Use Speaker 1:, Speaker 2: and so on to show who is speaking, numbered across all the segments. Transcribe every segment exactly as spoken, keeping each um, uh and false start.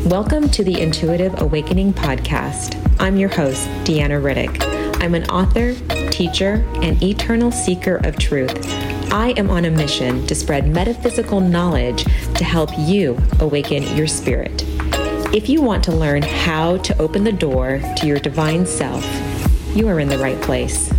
Speaker 1: Welcome to the Intuitive Awakening Podcast. I'm your host, Deanna Riddick. I'm an author, teacher, and eternal seeker of truth. I am on a mission to spread metaphysical knowledge to help you awaken your spirit. If you want to learn how to open the door to your divine self, you are in the right place.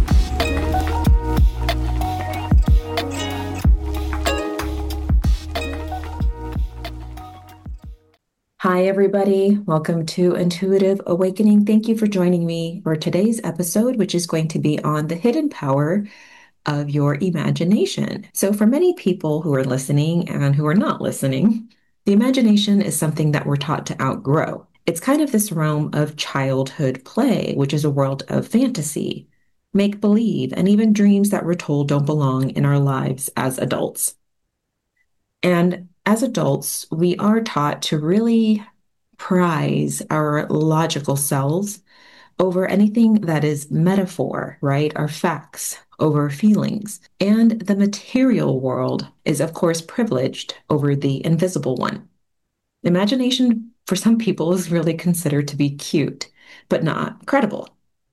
Speaker 1: Hi, everybody. Welcome to Intuitive Awakening. Thank you for joining me for today's episode, which is going to be on the hidden power of your imagination. So for many people who are listening and who are not listening, the imagination is something that we're taught to outgrow. It's kind of this realm of childhood play, which is a world of fantasy, make-believe, and even dreams that we're told don't belong in our lives as adults. And as adults, we are taught to really prize our logical selves over anything that is metaphor, right? Our facts over feelings. And the material world is, of course, privileged over the invisible one. Imagination, for some people, is really considered to be cute, but not credible.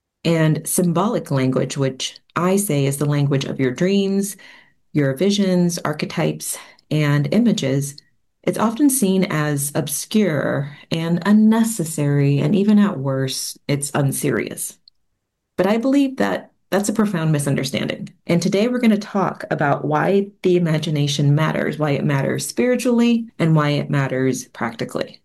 Speaker 1: And symbolic language, which I say is the language of your dreams, your visions, archetypes, and images, it's often seen as obscure and unnecessary, and even at worst, it's unserious. But I believe that that's a profound misunderstanding. And today we're going to talk about why the imagination matters, why it matters spiritually, and why it matters practically.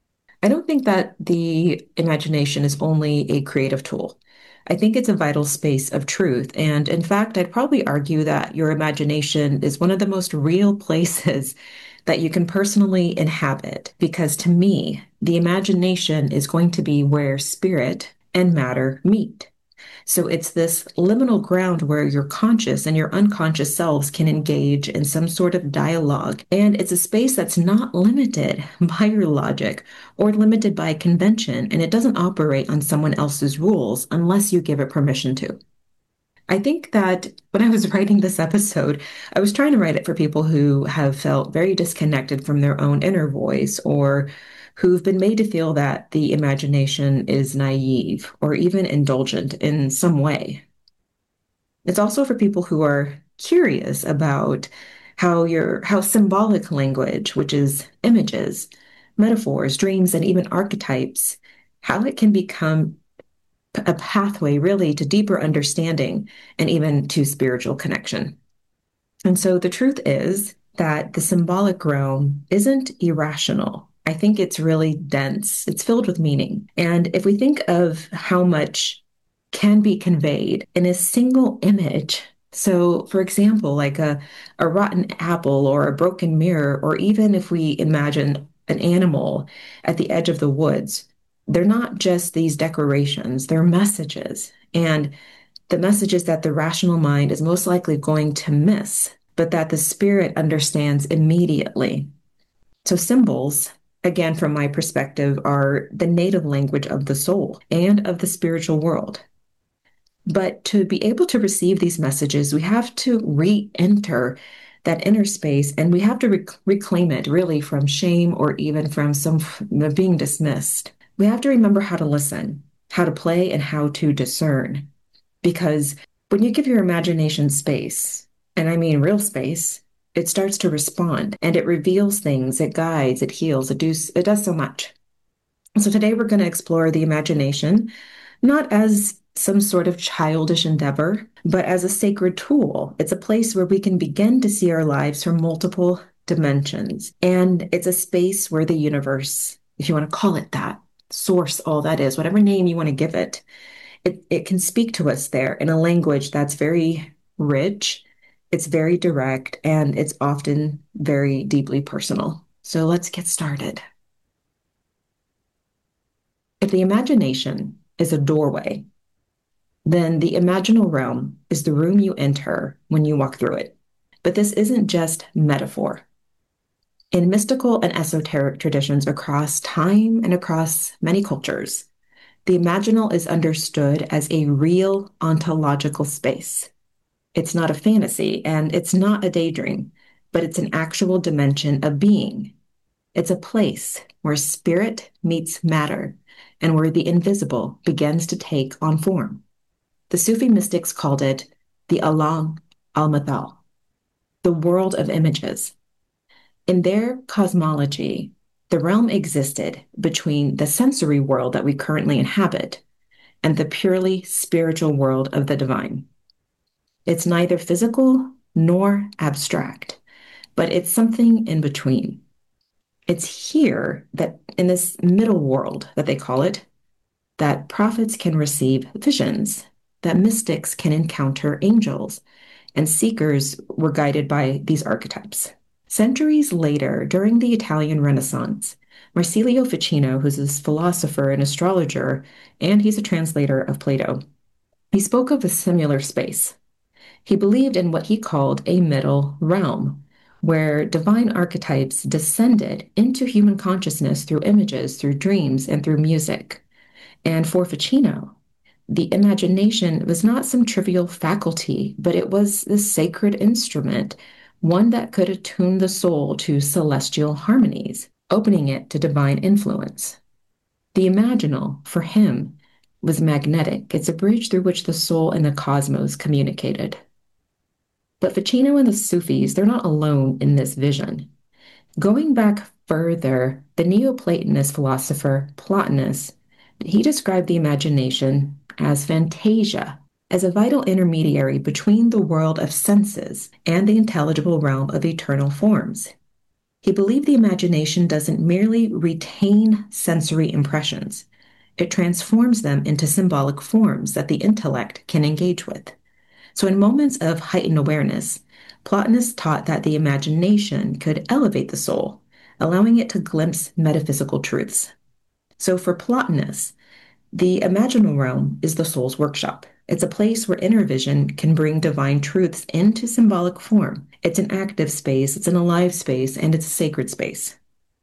Speaker 1: I don't think that the imagination is only a creative tool. I think it's a vital space of truth. And in fact, I'd probably argue that your imagination is one of the most real places that you can personally inhabit, because to me, the imagination is going to be where spirit and matter meet. So it's this liminal ground where your conscious and your unconscious selves can engage in some sort of dialogue. And it's a space that's not limited by your logic or limited by convention, and it doesn't operate on someone else's rules unless you give it permission to. I think that when I was writing this episode, I was trying to write it for people who have felt very disconnected from their own inner voice, or who've been made to feel that the imagination is naive or even indulgent in some way. It's also for people who are curious about how your how symbolic language, which is images, metaphors, dreams, and even archetypes, how it can become a pathway really to deeper understanding and even to spiritual connection. And so the truth is that the symbolic realm isn't irrational. I think it's really dense. It's filled with meaning. And if we think of how much can be conveyed in a single image, so for example, like a, a rotten apple or a broken mirror, or even if we imagine an animal at the edge of the woods, they're not just these decorations, they're messages. And the messages that the rational mind is most likely going to miss, but that the spirit understands immediately. So symbols, again, from my perspective, are the native language of the soul and of the spiritual world. But to be able to receive these messages, we have to re-enter that inner space, and we have to rec- reclaim it really from shame or even from some f- being dismissed. We have to remember how to listen, how to play, and how to discern. Because when you give your imagination space, and I mean real space, it starts to respond, and it reveals things, it guides, it heals, it, does, it does so much. So today we're going to explore the imagination, not as some sort of childish endeavor, but as a sacred tool. It's a place where we can begin to see our lives from multiple dimensions. And it's a space where the universe, if you want to call it that, source, all that is, whatever name you want to give it, it, it can speak to us there in a language that's very rich, it's very direct, and it's often very deeply personal. So let's get started. If the imagination is a doorway, then the imaginal realm is the room you enter when you walk through it. But this isn't just metaphor. In mystical and esoteric traditions across time and across many cultures, the imaginal is understood as a real ontological space. It's not a fantasy and it's not a daydream, but it's an actual dimension of being. It's a place where spirit meets matter and where the invisible begins to take on form. The Sufi mystics called it the Alam al-Mathal, the world of images. In their cosmology, the realm existed between the sensory world that we currently inhabit and the purely spiritual world of the divine. It's neither physical nor abstract, but it's something in between. It's here that, in this middle world that they call it, that prophets can receive visions, that mystics can encounter angels, and seekers were guided by these archetypes. Centuries later, during the Italian Renaissance, Marsilio Ficino, who's a philosopher and astrologer, and he's a translator of Plato, he spoke of a similar space. He believed in what he called a middle realm, where divine archetypes descended into human consciousness through images, through dreams, and through music. And for Ficino, the imagination was not some trivial faculty, but it was this sacred instrument, one that could attune the soul to celestial harmonies, opening it to divine influence. The imaginal, for him, was magnetic. It's a bridge through which the soul and the cosmos communicated. But Ficino and the Sufis, they're not alone in this vision. Going back further, the Neoplatonist philosopher Plotinus, he described the imagination as fantasia, as a vital intermediary between the world of senses and the intelligible realm of eternal forms. He believed the imagination doesn't merely retain sensory impressions, it transforms them into symbolic forms that the intellect can engage with. So, in moments of heightened awareness, Plotinus taught that the imagination could elevate the soul, allowing it to glimpse metaphysical truths. So, for Plotinus, the imaginal realm is the soul's workshop. It's a place where inner vision can bring divine truths into symbolic form. It's an active space, it's an alive space, and it's a sacred space.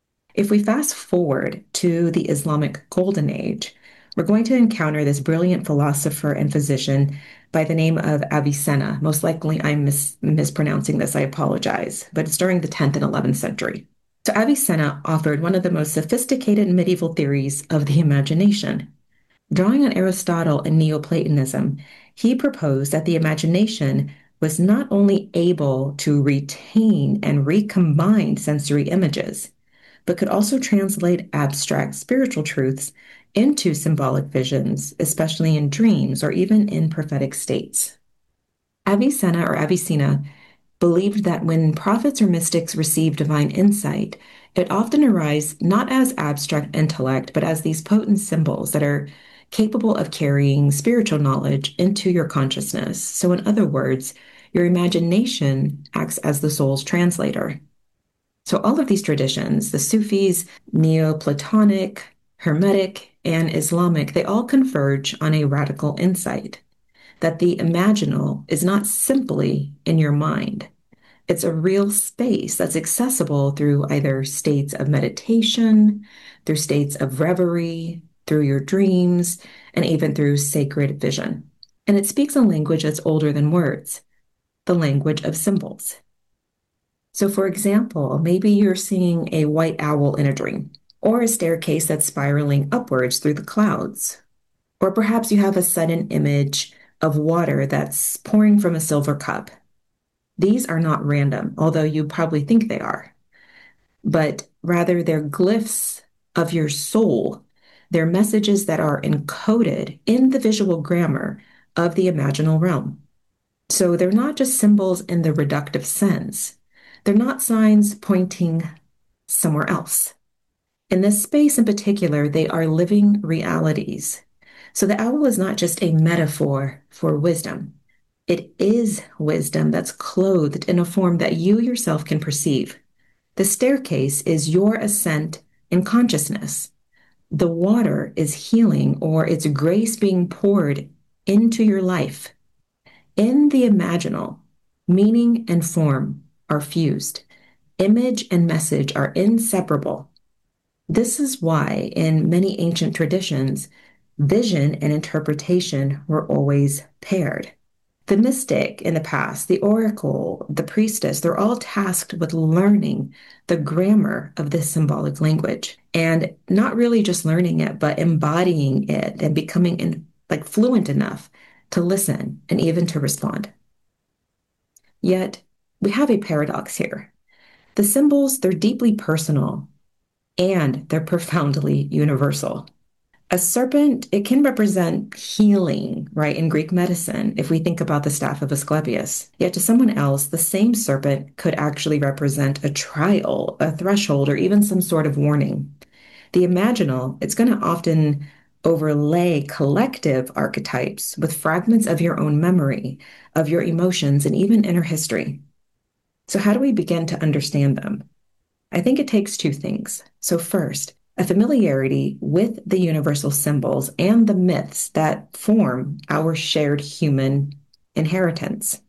Speaker 1: If we fast forward to the Islamic Golden Age, we're going to encounter this brilliant philosopher and physician by the name of Avicenna. Most likely I'm mis- mispronouncing this, I apologize, but it's during the tenth and eleventh century. So Avicenna offered one of the most sophisticated medieval theories of the imagination. Drawing on Aristotle and Neoplatonism, he proposed that the imagination was not only able to retain and recombine sensory images, but could also translate abstract spiritual truths into symbolic visions, especially in dreams or even in prophetic states. Avicenna or Avicenna believed that when prophets or mystics receive divine insight, it often arises not as abstract intellect, but as these potent symbols that are capable of carrying spiritual knowledge into your consciousness. So, in other words, your imagination acts as the soul's translator. So, all of these traditions, the Sufis, Neoplatonic, Hermetic, and Islamic, they all converge on a radical insight that the imaginal is not simply in your mind. It's a real space that's accessible through either states of meditation, through states of reverie, through your dreams, and even through sacred vision. And it speaks a language that's older than words, the language of symbols. So, for example, maybe you're seeing a white owl in a dream, or a staircase that's spiraling upwards through the clouds. Or perhaps you have a sudden image of water that's pouring from a silver cup. These are not random, although you probably think they are, but rather they're glyphs of your soul. They're messages that are encoded in the visual grammar of the imaginal realm. So they're not just symbols in the reductive sense. They're not signs pointing somewhere else. In this space in particular, they are living realities. So the owl is not just a metaphor for wisdom. It is wisdom that's clothed in a form that you yourself can perceive. The staircase is your ascent in consciousness. The water is healing, or it's grace being poured into your life. In the imaginal, meaning and form are fused. Image and message are inseparable. This is why, in many ancient traditions, vision and interpretation were always paired. The mystic in the past, the oracle, the priestess, they're all tasked with learning the grammar of this symbolic language and not really just learning it, but embodying it and becoming in, like fluent enough to listen and even to respond. Yet we have a paradox here. The symbols, they're deeply personal and they're profoundly universal. A serpent, it can represent healing, right, in Greek medicine, if we think about the staff of Asclepius. Yet to someone else, the same serpent could actually represent a trial, a threshold, or even some sort of warning. The imaginal, it's going to often overlay collective archetypes with fragments of your own memory, of your emotions, and even inner history. So, how do we begin to understand them? I think it takes two things. So, first, a familiarity with the universal symbols and the myths that form our shared human inheritance.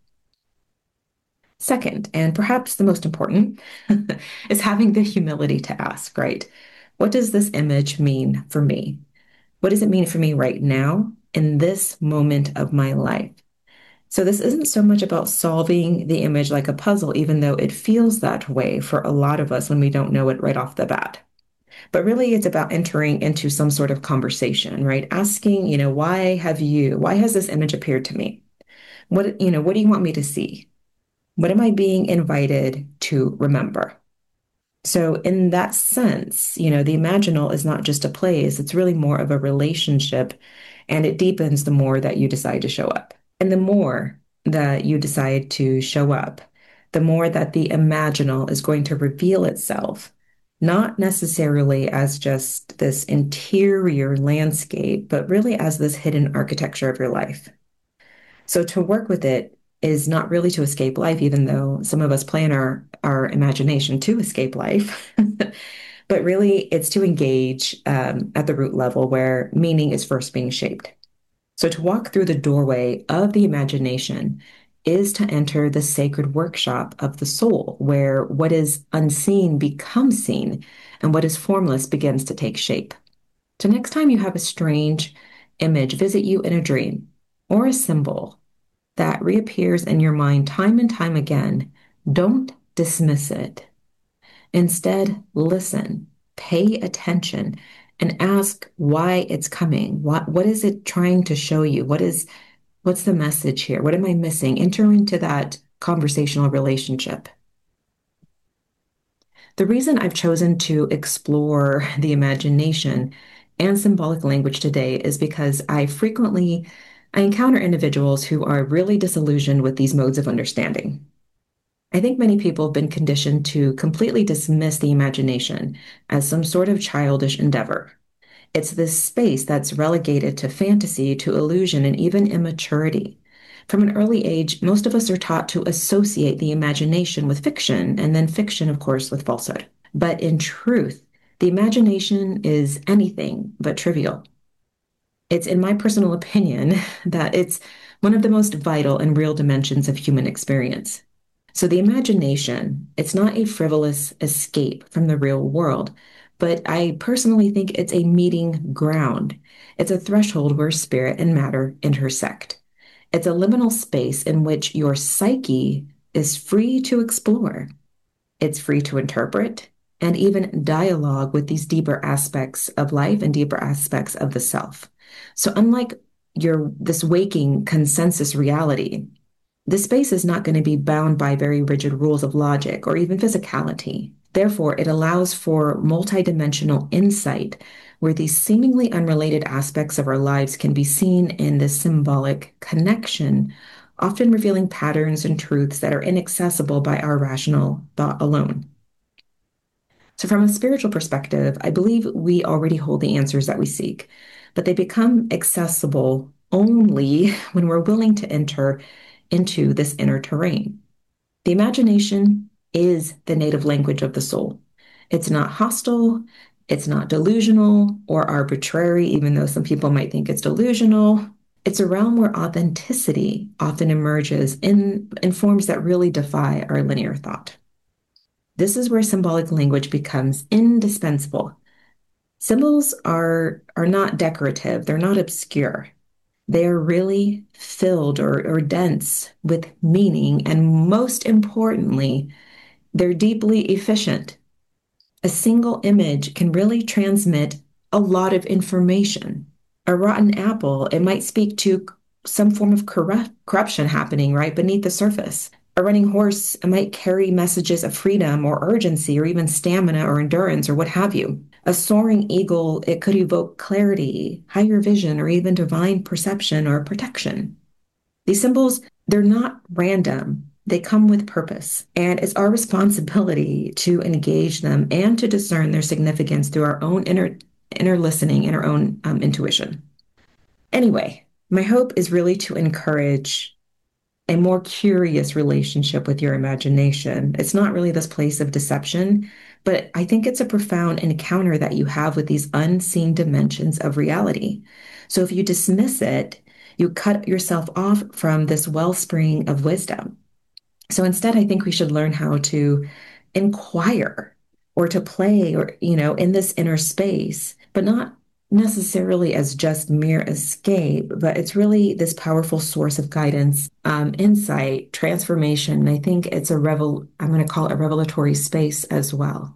Speaker 1: Second, and perhaps the most important, is having the humility to ask, right? What does this image mean for me? What does it mean for me right now in this moment of my life? So, this isn't so much about solving the image like a puzzle, even though it feels that way for a lot of us when we don't know it right off the bat. But really, it's about entering into some sort of conversation, right? Asking, you know, why have you, why has this image appeared to me? What, you know, what do you want me to see? What am I being invited to remember? So, in that sense, you know, the imaginal is not just a place, it's really more of a relationship, and it deepens the more that you decide to show up. And the more that you decide to show up, the more that the imaginal is going to reveal itself, not necessarily as just this interior landscape, but really as this hidden architecture of your life. So to work with it is not really to escape life, even though some of us plan our, our imagination to escape life, but really it's to engage um, at the root level where meaning is first being shaped. So to walk through the doorway of the imagination is to enter the sacred workshop of the soul, where what is unseen becomes seen and what is formless begins to take shape. So next time you have a strange image visit you in a dream or a symbol that reappears in your mind time and time again, don't dismiss it. Instead, listen, pay attention, and ask why it's coming. What what is it trying to show you? What is what's the message here? What am I missing? Enter into that conversational relationship. The reason I've chosen to explore the imagination and symbolic language today is because I frequently I encounter individuals who are really disillusioned with these modes of understanding. I think many people have been conditioned to completely dismiss the imagination as some sort of childish endeavor. It's this space that's relegated to fantasy, to illusion, and even immaturity. From an early age, most of us are taught to associate the imagination with fiction, and then fiction, of course, with falsehood. But in truth, the imagination is anything but trivial. It's, in my personal opinion, that it's one of the most vital and real dimensions of human experience. So the imagination, it's not a frivolous escape from the real world, but I personally think it's a meeting ground. It's a threshold where spirit and matter intersect. It's a liminal space in which your psyche is free to explore. It's free to interpret and even dialogue with these deeper aspects of life and deeper aspects of the self. So unlike your this waking consensus reality, this space is not going to be bound by very rigid rules of logic or even physicality. Therefore, it allows for multidimensional insight where these seemingly unrelated aspects of our lives can be seen in this symbolic connection, often revealing patterns and truths that are inaccessible by our rational thought alone. So, from a spiritual perspective, I believe we already hold the answers that we seek, but they become accessible only when we're willing to enter into this inner terrain. The imagination is the native language of the soul. It's not hostile, it's not delusional or arbitrary, even though some people might think it's delusional. It's a realm where authenticity often emerges in, in forms that really defy our linear thought. This is where symbolic language becomes indispensable. Symbols are, are not decorative, they're not obscure. They are really filled or, or dense with meaning, and most importantly, they're deeply efficient. A single image can really transmit a lot of information. A rotten apple, it might speak to some form of corrupt, corruption happening right beneath the surface. A running horse might carry messages of freedom or urgency or even stamina or endurance or what have you. A soaring eagle, it could evoke clarity, higher vision, or even divine perception or protection. These symbols, they're not random. They come with purpose, and it's our responsibility to engage them and to discern their significance through our own inner inner listening and our own um, intuition. Anyway, my hope is really to encourage a more curious relationship with your imagination. It's not really this place of deception, but I think it's a profound encounter that you have with these unseen dimensions of reality. So if you dismiss it, you cut yourself off from this wellspring of wisdom. So instead, I think we should learn how to inquire or to play or, you know, in this inner space, but not necessarily as just mere escape, but it's really this powerful source of guidance, um, insight, transformation. And I think it's a revel, I'm going to call it a revelatory space as well.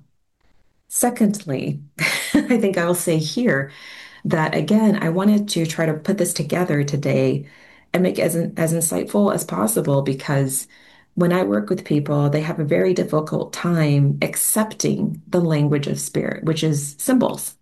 Speaker 1: Secondly, I think I will say here that again, I wanted to try to put this together today and make it as, as insightful as possible because when I work with people, they have a very difficult time accepting the language of spirit, which is symbols.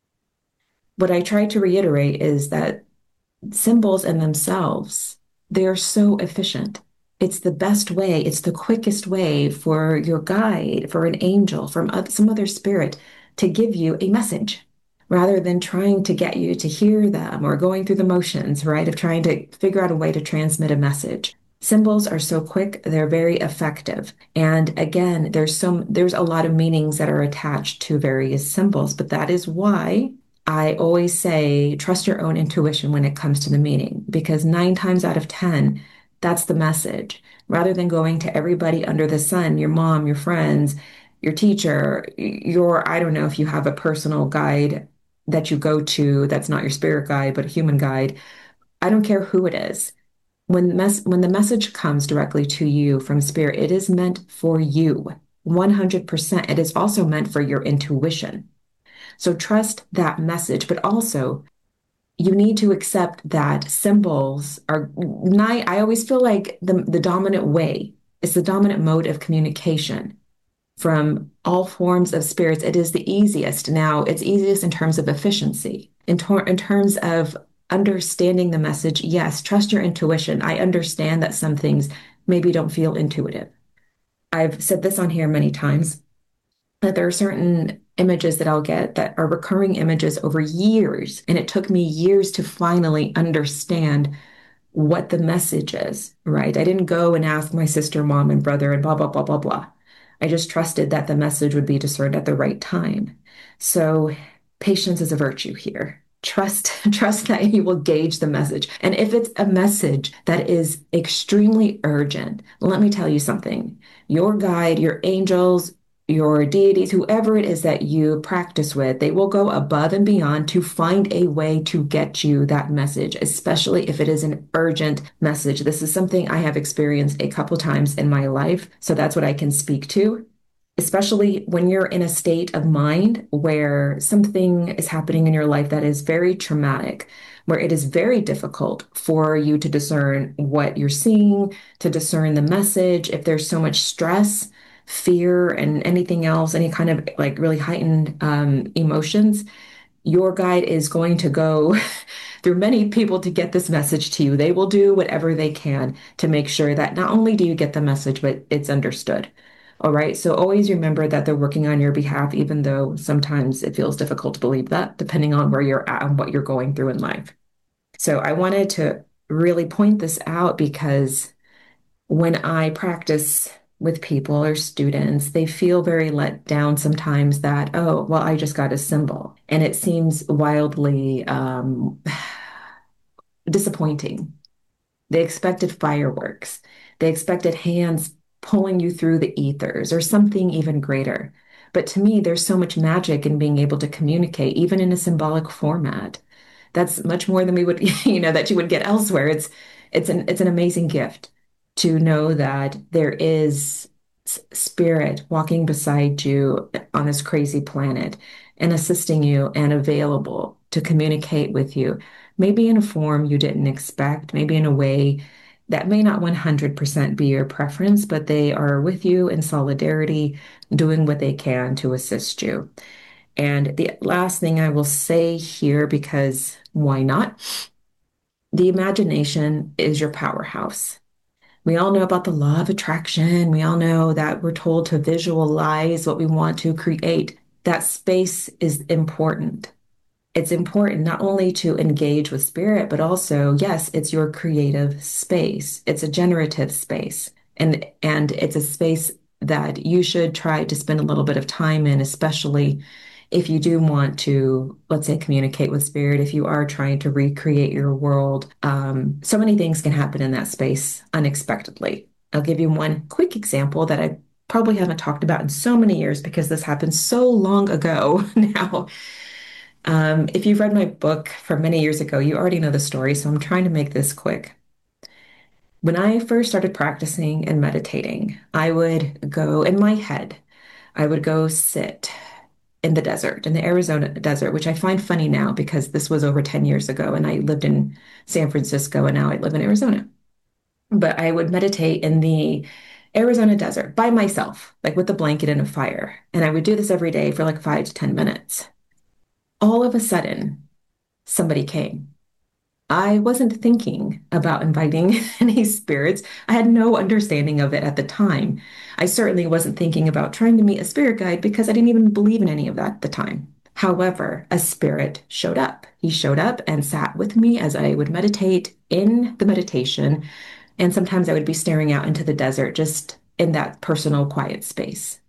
Speaker 1: What I try to reiterate is that symbols in themselves, they are so efficient. It's the best way, it's the quickest way for your guide, for an angel, from some other spirit to give you a message rather than trying to get you to hear them or going through the motions, right, of trying to figure out a way to transmit a message. Symbols are so quick, they're very effective. And again, there's some there's a lot of meanings that are attached to various symbols, but that is why I always say trust your own intuition when it comes to the meaning, because nine times out of ten, that's the message. Rather than going to everybody under the sun, your mom, your friends, your teacher, your, I don't know if you have a personal guide that you go to that's not your spirit guide, but a human guide. I don't care who it is. When the mess when the message comes directly to you from spirit, it is meant for you. one hundred percent. It is also meant for your intuition. So trust that message, but also you need to accept that symbols are not, I always feel like the, the dominant way, it's the dominant mode of communication from all forms of spirits. It is the easiest. Now, it's easiest in terms of efficiency. In, tor- in terms of understanding the message, yes, trust your intuition. I understand that some things maybe don't feel intuitive. I've said this on here many times that there are certain images that I'll get that are recurring images over years. And it took me years to finally understand what the message is, right? I didn't go and ask my sister, mom, and brother, and blah, blah, blah, blah, blah. I just trusted that the message would be discerned at the right time. So patience is a virtue here. Trust, trust that you will gauge the message. And if it's a message that is extremely urgent, let me tell you something. Your guide, your angels, your deities, whoever it is that you practice with, they will go above and beyond to find a way to get you that message, especially if it is an urgent message. This is something I have experienced a couple times in my life, so that's what I can speak to. Especially when you're in a state of mind where something is happening in your life that is very traumatic, where it is very difficult for you to discern what you're seeing, to discern the message, if there's so much stress, fear, and anything else, any kind of like really heightened um, emotions, your guide is going to go through many people to get this message to you. They will do whatever they can to make sure that not only do you get the message, but it's understood. All right. So always remember that they're working on your behalf, even though sometimes it feels difficult to believe that, depending on where you're at and what you're going through in life. So I wanted to really point this out because when I practice with people or students, they feel very let down sometimes that, oh, well, I just got a symbol. And it seems wildly um, disappointing. They expected fireworks. They expected hands pulling you through the ethers or something even greater. But to me, there's so much magic in being able to communicate, even in a symbolic format. That's much more than we would, you know, that you would get elsewhere. It's it's an it's an amazing gift to know that there is s- spirit walking beside you on this crazy planet and assisting you and available to communicate with you, maybe in a form you didn't expect, maybe in a way that may not one hundred percent be your preference, but they are with you in solidarity, doing what they can to assist you. And the last thing I will say here, because why not? The imagination is your powerhouse. We all know about the law of attraction. We all know that we're told to visualize what we want to create. That space is important. It's important not only to engage with spirit, but also, yes, it's your creative space. It's a generative space. And and it's a space that you should try to spend a little bit of time in, especially if you do want to, let's say, communicate with spirit, if you are trying to recreate your world. Um, so many things can happen in that space unexpectedly. I'll give you one quick example that I probably haven't talked about in so many years because this happened so long ago now. Um, if you've read my book from many years ago, you already know the story, so I'm trying to make this quick. When I first started practicing and meditating, I would go in my head, I would go sit in the desert, in the Arizona desert, which I find funny now because this was over ten years ago and I lived in San Francisco and now I live in Arizona. But I would meditate in the Arizona desert by myself, like with a blanket and a fire. And I would do this every day for like five to ten minutes. All of a sudden, somebody came. I wasn't thinking about inviting any spirits. I had no understanding of it at the time. I certainly wasn't thinking about trying to meet a spirit guide because I didn't even believe in any of that at the time. However, a spirit showed up. He showed up and sat with me as I would meditate in the meditation. And sometimes I would be staring out into the desert just in that personal quiet space.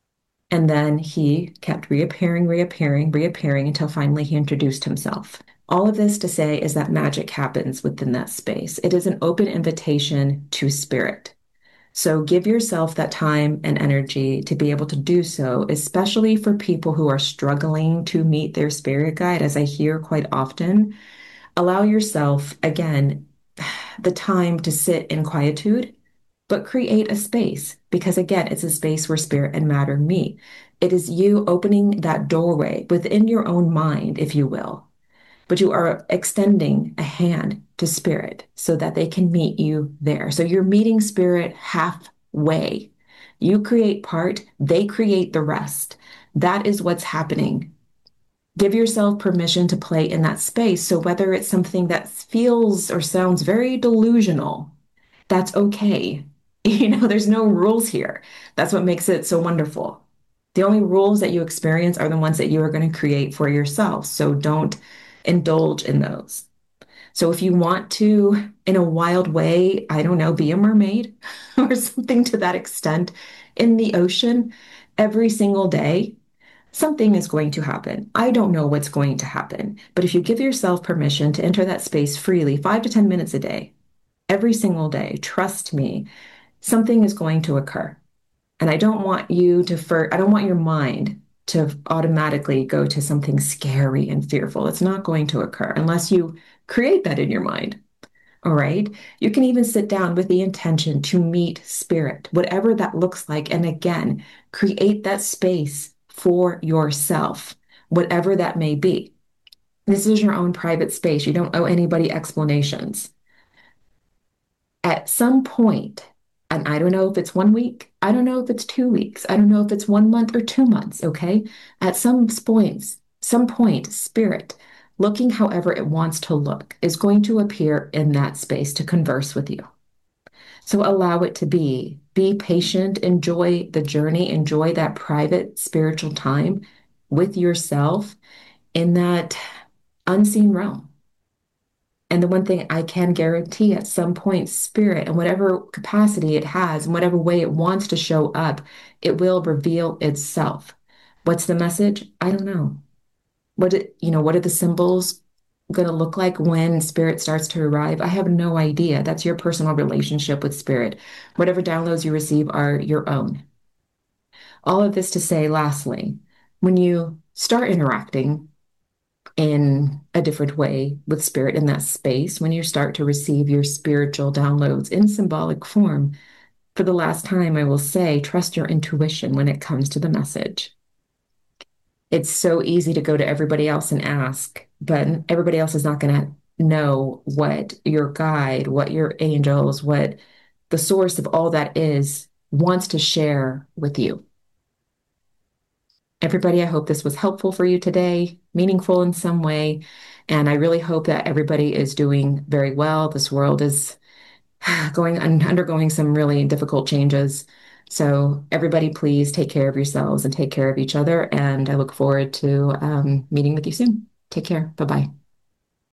Speaker 1: And then he kept reappearing, reappearing, reappearing until finally he introduced himself. All of this to say is that magic happens within that space. It is an open invitation to spirit. So give yourself that time and energy to be able to do so, especially for people who are struggling to meet their spirit guide, as I hear quite often. Allow yourself, again, the time to sit in quietude, but create a space because, again, it's a space where spirit and matter meet. It is you opening that doorway within your own mind, if you will, but you are extending a hand to spirit so that they can meet you there. So you're meeting spirit halfway. You create part, they create the rest. That is what's happening. Give yourself permission to play in that space. So whether it's something that feels or sounds very delusional, that's okay. You know, there's no rules here. That's what makes it so wonderful. The only rules that you experience are the ones that you are going to create for yourself. So don't indulge in those. So if you want to, in a wild way, I don't know, be a mermaid or something to that extent in the ocean every single day, something is going to happen. I don't know what's going to happen, but if you give yourself permission to enter that space freely, five to ten minutes a day, every single day, trust me, something is going to occur. And I don't want you to, for, I don't want your mind to automatically go to something scary and fearful. It's not going to occur unless you create that in your mind. All right. You can even sit down with the intention to meet spirit, whatever that looks like. And again, create that space for yourself, whatever that may be. This is your own private space. You don't owe anybody explanations. At some point, and I don't know if it's one week, I don't know if it's two weeks, I don't know if it's one month or two months, okay? At some points, some point, spirit, looking however it wants to look, is going to appear in that space to converse with you. So allow it to be. Be patient, enjoy the journey, enjoy that private spiritual time with yourself in that unseen realm. And the one thing I can guarantee at some point, spirit, and whatever capacity it has, and whatever way it wants to show up, it will reveal itself. What's the message? I don't know. What it, you know, what are the symbols going to look like when spirit starts to arrive? I have no idea. That's your personal relationship with spirit. Whatever downloads you receive are your own. All of this to say, lastly, when you start interacting, in a different way with spirit in that space when you start to receive your spiritual downloads in symbolic form. For the last time, I will say, trust your intuition when it comes to the message. It's so easy to go to everybody else and ask, but everybody else is not going to know what your guide, what your angels, what the source of all that is wants to share with you. Everybody, I hope this was helpful for you today, meaningful in some way. And I really hope that everybody is doing very well. This world is going undergoing some really difficult changes. So everybody, please take care of yourselves and take care of each other. And I look forward to um, meeting with you soon. Take care. Bye bye.